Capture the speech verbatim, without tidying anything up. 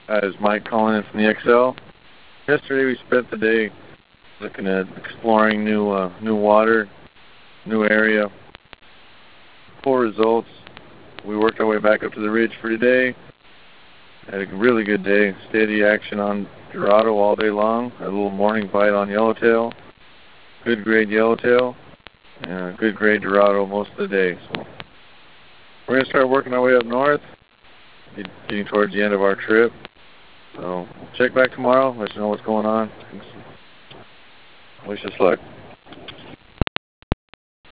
Hi, it's Mike calling in from the X L. Yesterday we spent the day looking at exploring new uh, new water, new area. Full results. We worked our way back up to the ridge for today. Had a really good day. Steady action on Dorado all day long. A little morning bite on yellowtail. Good grade yellowtail. And a good grade Dorado most of the day. So we're going to start working our way up north. Getting towards the end of our trip. So check back tomorrow. Let us know what's going on. Wish us luck.